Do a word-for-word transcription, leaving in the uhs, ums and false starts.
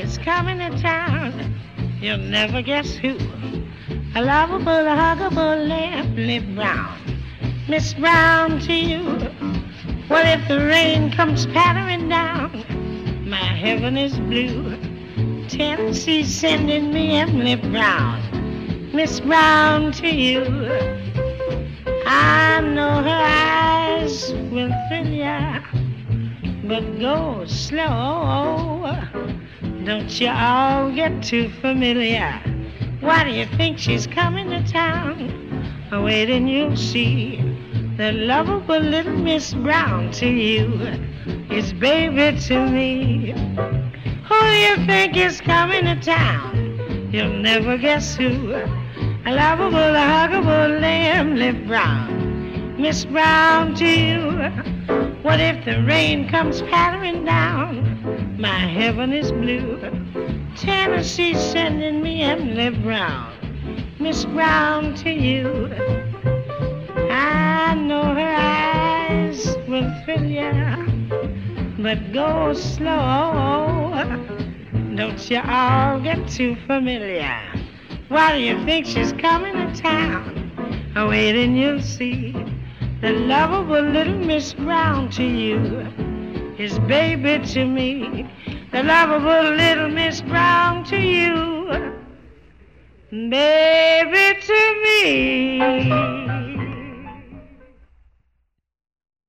is coming to town. You'll never guess who. A lovable, huggable, lovely Brown. Miss Brown to you. What if the rain comes pattering down? My heaven is blue. Tennessee's sending me Emily Brown. Miss Brown to you. I know her eyes will thrill ya, but go slow. Don't you all get too familiar. Why do you think she's coming to town? Wait and you'll see. The lovable little Miss Brown to you is baby to me. Who do you think is coming to town? You'll never guess who. A lovable, huggable, Emily Brown. Miss Brown to you. What if the rain comes pattering down? My heaven is blue. Tennessee's sending me Emily Brown. Miss Brown to you. I know her eyes will thrill ya, but go slow. Don't you all get too familiar. Why do you think she's coming to town? Wait and you'll see. The lovable little Miss Brown to you is baby to me. The lovable little Miss Brown to you, baby to me.